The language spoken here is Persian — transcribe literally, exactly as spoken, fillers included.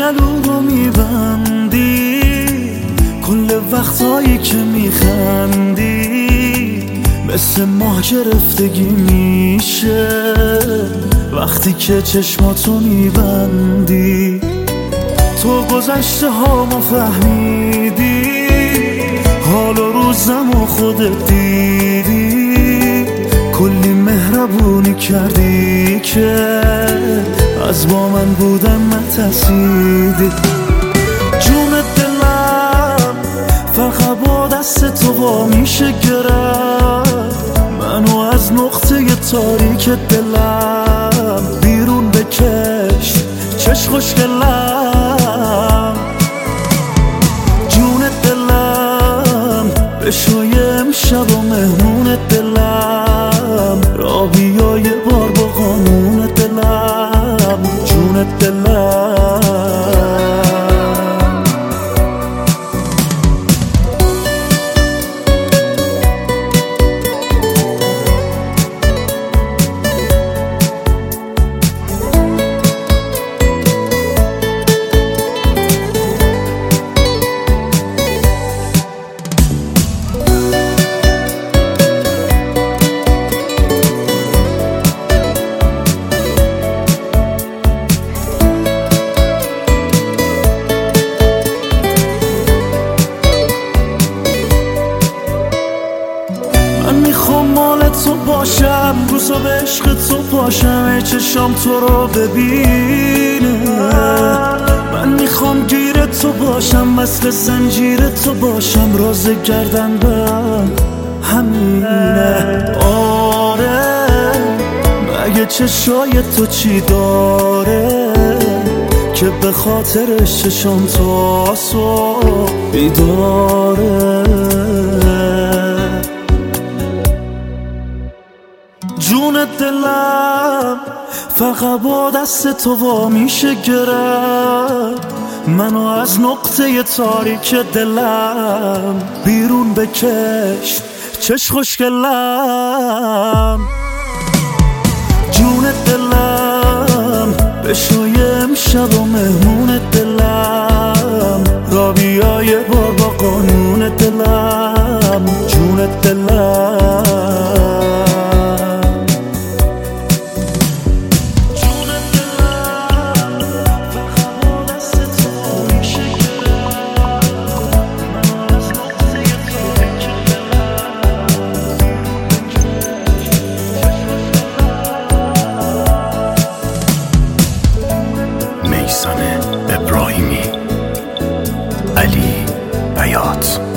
گلو رو میبندی، کل وقتایی که میخندی مثل ماه گرفتگی میشه وقتی که چشماتو میبندی. تو گذشته هامو فهمیدی، حال و روزم و خودت دیدی، کلی مهربونی کردی که از با من بودن نترسیدی. جون دلم فقط با دست تو وا میشه گرفت، منو از نقطه تاریک دلم بیرون بکش چش خوشگلم. جون دلم بشوی امشب و مهمون دلم، را بیا یه بار با قانون دلم. جون دلم میخوام مال تو باشم، روزا به عشق تو باشم، ای چشام تو رو ببینه. من میخوام گیر تو باشم، مثل زنجیر تو باشم، راز گردن به همینه. آره مگه چشای تو چی داره که به خاطرش چشام تو آسو بیداره. جون دلم فقط با دست تو وا میشه گرفت، منو از نقطه تاریک دلم بیرون بکش چش خوشگلم. جون دلم بشوی امشب و مهمون دلم، را بیا یه بار با قانون دلم. جون دلم ابراهیمی، علی بیات.